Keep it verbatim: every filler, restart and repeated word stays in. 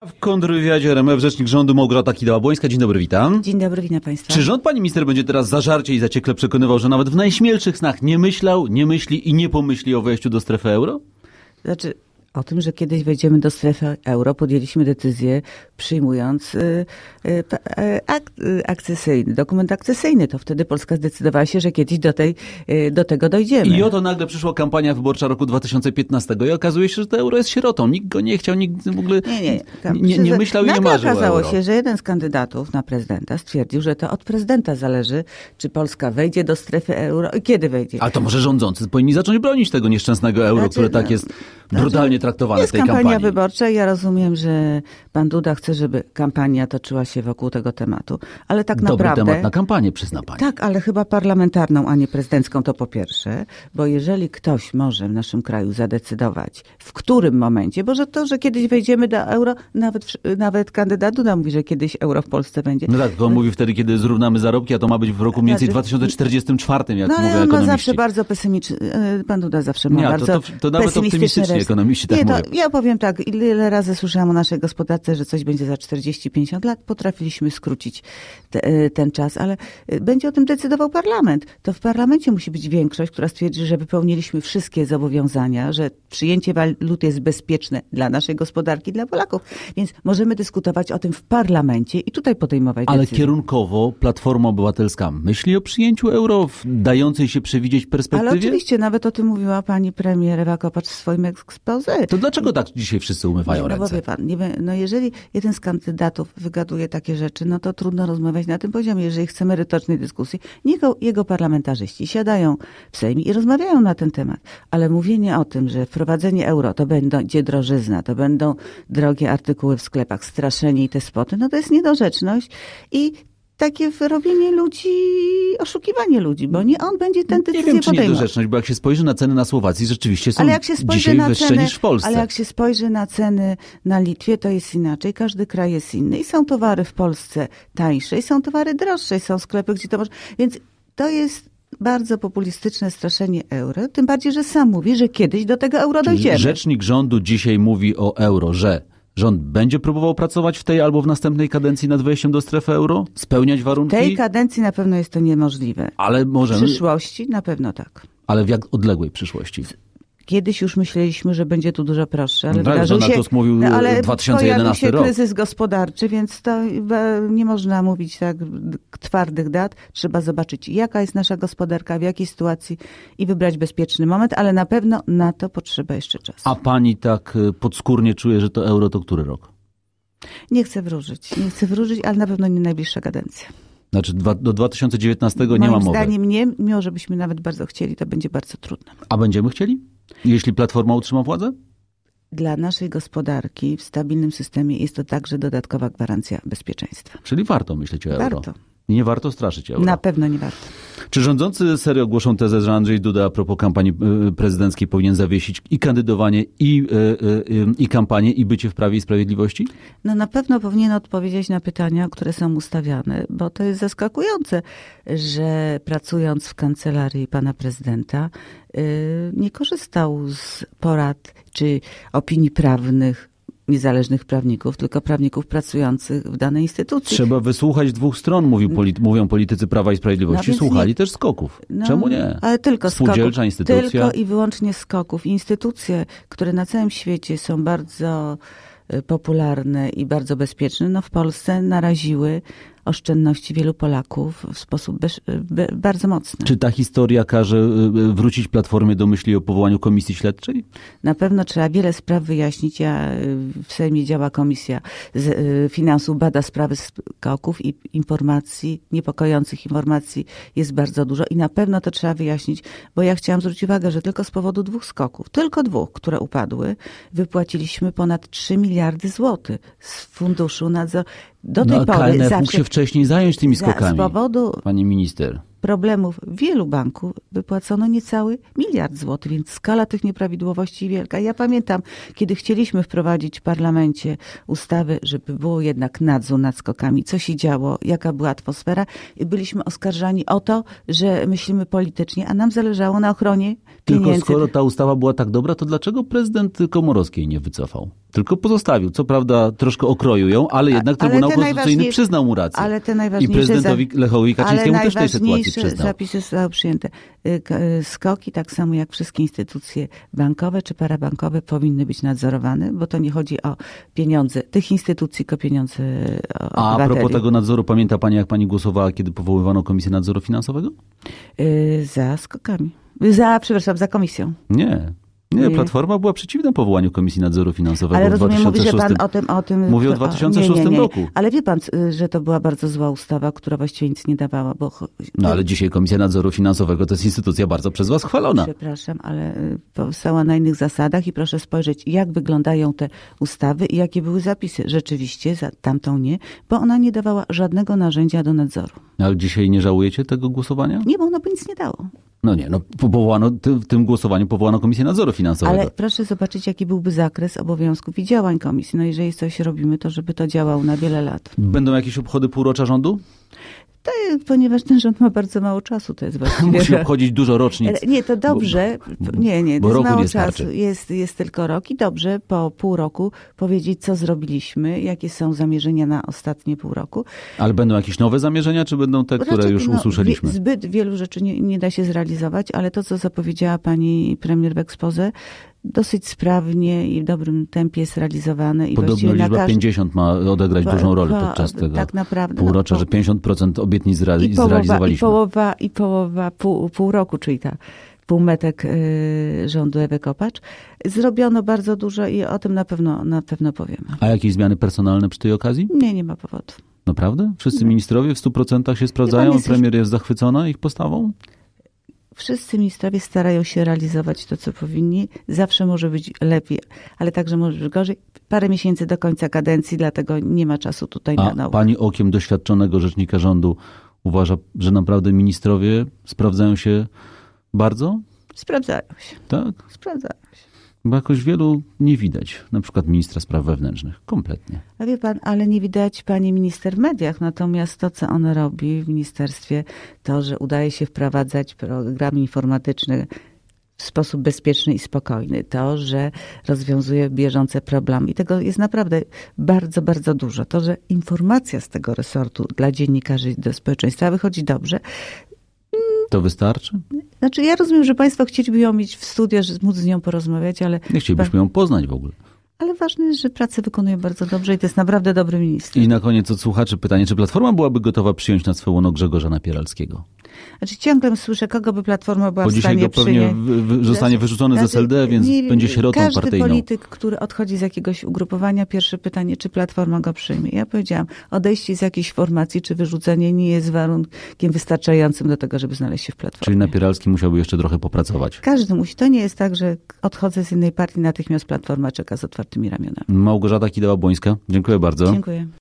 W kontrwywiadzie R M F rzecznik rządu Małgorzata Kidawa-Błońska. Dzień dobry, witam. Dzień dobry, witam Państwa. Czy rząd, pani minister, będzie teraz zażarcie i zaciekle przekonywał, że nawet w najśmielszych snach nie myślał, nie myśli i nie pomyśli o wejściu do strefy euro? Znaczy, o tym, że kiedyś wejdziemy do strefy euro, podjęliśmy decyzję, przyjmując y, y, akt y, akcesyjny, dokument akcesyjny. To wtedy Polska zdecydowała się, że kiedyś do, tej, y, do tego dojdziemy. I oto nagle przyszła kampania wyborcza roku dwa tysiące piętnastego i okazuje się, że to euro jest sierotą. Nikt go nie chciał, nikt w ogóle nie, nie, nie, nie, nie myślał i nie marzył o okazało euro. się, że jeden z kandydatów na prezydenta stwierdził, że to od prezydenta zależy, czy Polska wejdzie do strefy euro i kiedy wejdzie. Ale to może rządzący powinni zacząć bronić tego nieszczęsnego euro, Znaczy, które tak jest brutalnie traktowane w tej kampanii. Jest kampania wyborcza i ja rozumiem, że pan Duda chce, żeby kampania toczyła się wokół tego tematu, ale tak Dobry naprawdę... temat na kampanię, przyzna pani. Tak, ale chyba parlamentarną, a nie prezydencką, to po pierwsze, bo jeżeli ktoś może w naszym kraju zadecydować, w którym momencie, bo że to, że kiedyś wejdziemy do euro, nawet, nawet kandydat Duda mówi, że kiedyś euro w Polsce będzie. No tak, to on mówi wtedy, kiedy zrównamy zarobki, a to ma być w roku mniej więcej Znaczy, dwa tysiące czterdziestym czwartym, jak no, ale mówią on ma ekonomiści. zawsze bardzo pesymistyczny, pan Duda zawsze ma Nie, bardzo to, to, to nawet optymistycznie rys. ekonomiści tak Nie, to, mówią. ja powiem tak, ile razy słyszałam o naszej gospodarce, że coś będzie za czterdzieści pięćdziesiąt lat, potrafiliśmy skrócić te, ten czas, ale będzie o tym decydował parlament. To w parlamencie musi być większość, która stwierdzi, że wypełniliśmy wszystkie zobowiązania, że przyjęcie walut jest bezpieczne dla naszej gospodarki, dla Polaków. Więc możemy dyskutować o tym w parlamencie i tutaj podejmować Ale decyzje. kierunkowo Platforma Obywatelska myśli o przyjęciu euro w dającej się przewidzieć perspektywie? Ale oczywiście, nawet o tym mówiła pani premier Ewa Kopacz w swoim exposé. To dlaczego tak dzisiaj wszyscy umywają No bo ręce? wie pan, nie, no jeżeli jeden z kandydatów wygaduje takie rzeczy, no to trudno rozmawiać na tym poziomie. Jeżeli chce merytorycznej dyskusji, niech jego parlamentarzyści siadają w Sejmie i rozmawiają na ten temat. Ale mówienie o tym, że wprowadzenie euro to będzie drożyzna, to będą drogie artykuły w sklepach, straszenie i te spoty, no to jest niedorzeczność i takie robienie ludzi, oszukiwanie ludzi, bo nie on będzie tę decyzję Nie wiem, czy podejmował. niedorzeczność, bo jak się spojrzy na ceny na Słowacji, rzeczywiście są Ale jak się spojrzy dzisiaj na wyższe ceny, niż w Polsce. Ale jak się spojrzy na ceny na Litwie, to jest inaczej. Każdy kraj jest inny. I są towary w Polsce tańsze, i są towary droższe, i są sklepy, gdzie to może... Więc to jest bardzo populistyczne straszenie euro, tym bardziej, że sam mówi, że kiedyś do tego euro Czyli dojdziemy. rzecznik rządu dzisiaj mówi o euro, że rząd będzie próbował pracować w tej albo w następnej kadencji nad wejściem do strefy euro? Spełniać W warunki? tej kadencji na pewno jest to niemożliwe. Ale W możemy, przyszłości na pewno tak. ale w jak odległej przyszłości? Kiedyś już myśleliśmy, że będzie to dużo prostsze, ale No tak, wydarzył Donald się, Tusk mówił no, ale dwa tysiące pojawił jedenasty się rok. kryzys gospodarczy, więc to nie można mówić tak twardych dat. Trzeba zobaczyć, jaka jest nasza gospodarka, w jakiej sytuacji i wybrać bezpieczny moment, ale na pewno na to potrzeba jeszcze czasu. A pani tak podskórnie czuje, że to euro to który rok? Nie chcę wróżyć, nie chcę wróżyć, ale na pewno nie najbliższa kadencja. Znaczy dwa, do dwa tysiące dziewiętnastego nie ma Moim mowy. zdaniem nie, mimo żebyśmy nawet bardzo chcieli, to będzie bardzo trudno. A będziemy chcieli? Jeśli Platforma utrzyma władzę? Dla naszej gospodarki w stabilnym systemie jest to także dodatkowa gwarancja bezpieczeństwa. Czyli warto myśleć o euro. Warto. I nie warto straszyć euro. Na pewno nie warto. Czy rządzący serio głoszą tezę, że Andrzej Duda a propos kampanii prezydenckiej powinien zawiesić i kandydowanie, i, i, i kampanię, i bycie w Prawie i Sprawiedliwości? No na pewno powinien odpowiedzieć na pytania, które są ustawiane, bo to jest zaskakujące, że pracując w kancelarii pana prezydenta yy, nie korzystał z porad czy opinii prawnych niezależnych prawników, tylko prawników pracujących w danej instytucji. Trzeba wysłuchać dwóch stron, mówił polity, mówią politycy Prawa i Sprawiedliwości. No, Słuchali nie, też SKOK-ów. no, Czemu nie? Ale tylko Spółdzielcza SKOK-ów. instytucja. Tylko i wyłącznie SKOK-ów. Instytucje, które na całym świecie są bardzo popularne i bardzo bezpieczne, no w Polsce naraziły oszczędności wielu Polaków w sposób bez, be, bardzo mocny. Czy ta historia każe wrócić Platformie do myśli o powołaniu komisji śledczej? Na pewno trzeba wiele spraw wyjaśnić. Ja, w Sejmie działa Komisja z Finansów, bada sprawy SKOK-ów i informacji, niepokojących informacji jest bardzo dużo i na pewno to trzeba wyjaśnić, bo ja chciałam zwrócić uwagę, że tylko z powodu dwóch SKOK-ów, tylko dwóch, które upadły, wypłaciliśmy ponad trzy miliardy złotych z funduszu nadzoru. Do tej no, pory K N F zawsze mógł się wcześniej zająć tymi skokami, z powodu pani minister. problemów wielu banków wypłacono niecały miliard złotych, więc skala tych nieprawidłowości wielka. Ja pamiętam, kiedy chcieliśmy wprowadzić w parlamencie ustawy, żeby było jednak nadzór nad skokami, co się działo, jaka była atmosfera i byliśmy oskarżani o to, że myślimy politycznie, a nam zależało na ochronie pieniędzy. Tylko skoro ta ustawa była tak dobra, to dlaczego prezydent Komorowskiej nie wycofał? Tylko pozostawił. Co prawda troszkę okroił ją, ale jednak ale Trybunał te Konstytucyjny najważniej- przyznał mu rację. Ale te I najważniejsze prezydentowi za- Lechowi Kaczyńskiemu też w tej sytuacji najważniejsze przyznał. zapisy zostały przyjęte. Y, k- y, Skoki, tak samo jak wszystkie instytucje bankowe czy parabankowe, powinny być nadzorowane, bo to nie chodzi o pieniądze tych instytucji, tylko pieniądze A a obywateli. propos tego nadzoru, pamięta pani, jak pani głosowała, kiedy powoływano Komisję Nadzoru Finansowego? Y, Za skokami. Za, przepraszam, za komisją. Nie. Nie, Nie. Platforma była przeciwna powołaniu Komisji Nadzoru Finansowego Ale w rozumiem, mówi, że pan dwa tysiące szóstym. o tym... O tym Mówię o o- dwa tysiące szóstym nie, nie, nie. roku. Ale wie pan, y, że to była bardzo zła ustawa, która właściwie nic nie dawała, bo... No ale dzisiaj Komisja Nadzoru Finansowego to jest instytucja bardzo przez was chwalona. Przepraszam, ale y, powstała na innych zasadach i proszę spojrzeć, jak wyglądają te ustawy i jakie były zapisy. Rzeczywiście, za tamtą nie, bo ona nie dawała żadnego narzędzia do nadzoru. Ale dzisiaj nie żałujecie tego głosowania? Nie, bo ono by nic nie dało. No nie, no powołano, ty- w tym głosowaniu powołano Komisję Nadzoru Finansowego. Ale proszę zobaczyć, jaki byłby zakres obowiązków i działań komisji. No jeżeli coś robimy, to żeby to działało na wiele lat. Będą jakieś obchody półrocza rządu? To, jest- ponieważ ten rząd ma bardzo mało czasu, to jest właściwie... Musi obchodzić dużo rocznic. Ale Nie, to dobrze. Bo- nie, nie, bo to jest roku mało nie starczy. czasu. Jest, jest tylko rok i dobrze po pół roku powiedzieć, co zrobiliśmy, jakie są zamierzenia na ostatnie pół roku. Ale będą jakieś nowe zamierzenia, czy będą te, które Raczej, już no, usłyszeliśmy? wie- Zbyt wielu rzeczy nie, nie da się zrealizować, ale to, co zapowiedziała pani premier w exposé, dosyć sprawnie i w dobrym tempie jest realizowane. I Podobno właściwie na liczba każdy- pięćdziesiąt ma odegrać po- dużą rolę po- podczas tego tak naprawdę, półrocza, no, po- że pięćdziesiąt procent obietnic zreali- I połowa, i zrealizowaliśmy. połowa, i połowa pół, pół roku, czyli ta półmetek y, rządu Ewy Kopacz. Zrobiono bardzo dużo i o tym na pewno, na pewno powiemy. A jakieś zmiany personalne przy tej okazji? Nie, nie ma powodu. Naprawdę? Wszyscy ministrowie w stu procentach się sprawdzają? jest- Premier jest zachwycona ich postawą? Wszyscy ministrowie starają się realizować to, co powinni. Zawsze może być lepiej, ale także może być gorzej. Parę miesięcy do końca kadencji, dlatego nie ma czasu tutaj na A naukę. pani okiem doświadczonego rzecznika rządu uważa, że naprawdę ministrowie sprawdzają się bardzo? Sprawdzają się, Tak? sprawdzają się. Bo jakoś wielu nie widać. Na przykład ministra spraw wewnętrznych. Kompletnie. A wie pan, ale nie widać pani minister w mediach, natomiast to, co ona robi w ministerstwie, to, że udaje się wprowadzać programy informatyczne w sposób bezpieczny i spokojny, to, że rozwiązuje bieżące problemy i tego jest naprawdę bardzo, bardzo dużo. To, że informacja z tego resortu dla dziennikarzy i do społeczeństwa wychodzi dobrze. To wystarczy? Znaczy ja rozumiem, że państwo chcieliby ją mieć w studiu, że móc z nią porozmawiać, ale, Nie chcielibyśmy ją poznać w ogóle. ale ważne jest, że pracę wykonuje bardzo dobrze i to jest naprawdę dobry minister. I na koniec od słuchaczy pytanie, czy Platforma byłaby gotowa przyjąć na swoje łono Grzegorza Napieralskiego? Znaczy ciągle słyszę, kogo by Platforma była Bo w dzisiaj stanie go pewnie przyjąć. wy, wy, zostanie wyrzucony z Znaczy, S L D, więc nie- będzie sierotą każdy partyjną. polityk, który odchodzi z jakiegoś ugrupowania, pierwsze pytanie, czy Platforma go przyjmie. Ja powiedziałam, odejście z jakiejś formacji, czy wyrzucenie nie jest warunkiem wystarczającym do tego, żeby znaleźć się w Platformie. Czyli Napieralski musiałby jeszcze trochę popracować. Każdy musi. To nie jest tak, że odchodzę z innej partii, natychmiast Platforma czeka z otwartymi ramionami. Małgorzata Kidawa-Błońska, dziękuję bardzo. Dziękuję.